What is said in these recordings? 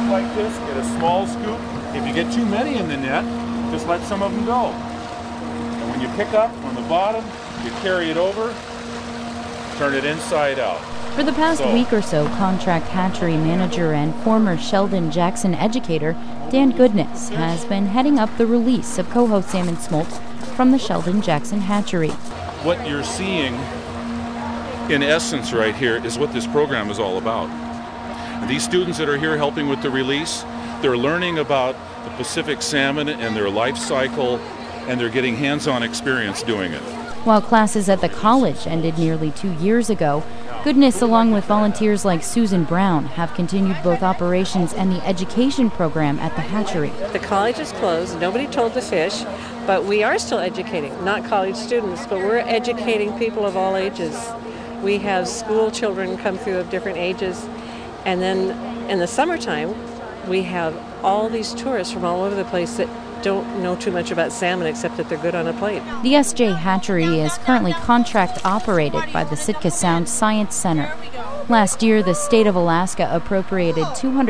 like this, get a small scoop. If you get too many in the net, just let some of them go. And when you pick up on the bottom, you carry it over, turn it inside out. For the past week or so, contract hatchery manager and former Sheldon Jackson educator Dan Goodness has been heading up the release of coho salmon smolt from the Sheldon Jackson hatchery. What you're seeing, in essence right here, is what this program is all about. These students that are here helping with the release, they're learning about the Pacific salmon and their life cycle, and they're getting hands-on experience doing it. While classes at the college ended nearly 2 years ago, Goodness, along with volunteers like Susan Brown, have continued both operations and the education program at the hatchery. The college is closed. Nobody told the fish, but we are still educating. Not college students, but we're educating people of all ages. We have school children come through of different ages. And then in the summertime, we have all these tourists from all over the place that don't know too much about salmon except that they're good on a plate. The SJ Hatchery is currently contract operated by the Sitka Sound Science Center. Last year, the state of Alaska appropriated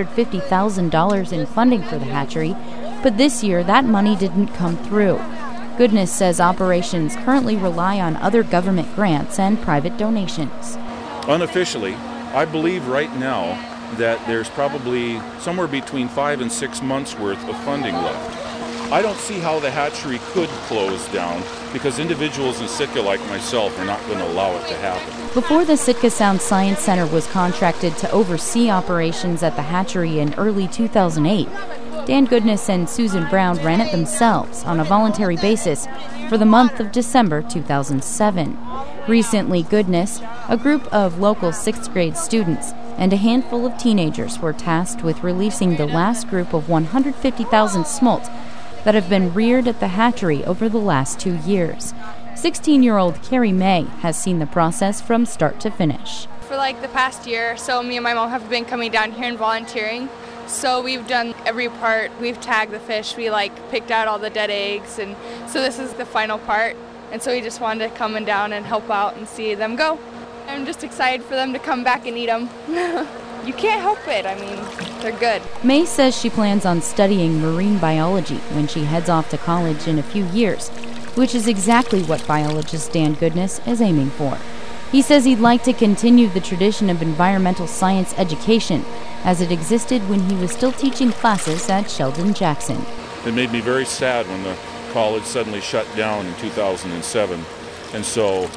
$250,000 in funding for the hatchery, but this year that money didn't come through. Goodness says operations currently rely on other government grants and private donations. Unofficially, I believe right now that there's probably somewhere between 5 and 6 months worth of funding left. I don't see how the hatchery could close down because individuals in Sitka like myself are not going to allow it to happen. Before the Sitka Sound Science Center was contracted to oversee operations at the hatchery in early 2008, Dan Goodness and Susan Brown ran it themselves on a voluntary basis for the month of December 2007. Recently, Goodness, a group of local 6th grade students, and a handful of teenagers were tasked with releasing the last group of 150,000 smolt that have been reared at the hatchery over the last 2 years. 16-year-old Carrie May has seen the process from start to finish. For like the past year or so, me and my mom have been coming down here and volunteering. So we've done every part. We've tagged the fish. We picked out all the dead eggs, and so this is the final part. And so we just wanted to come down and help out and see them go. I'm just excited for them to come back and eat them. You can't help it. I mean, they're good. May says she plans on studying marine biology when she heads off to college in a few years, which is exactly what biologist Dan Goodness is aiming for. He says he'd like to continue the tradition of environmental science education as it existed when he was still teaching classes at Sheldon Jackson. It made me very sad when the college suddenly shut down in 2007. And so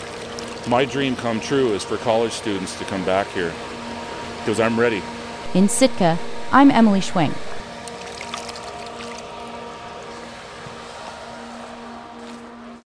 my dream come true is for college students to come back here because I'm ready. In Sitka, I'm Emily Schwing.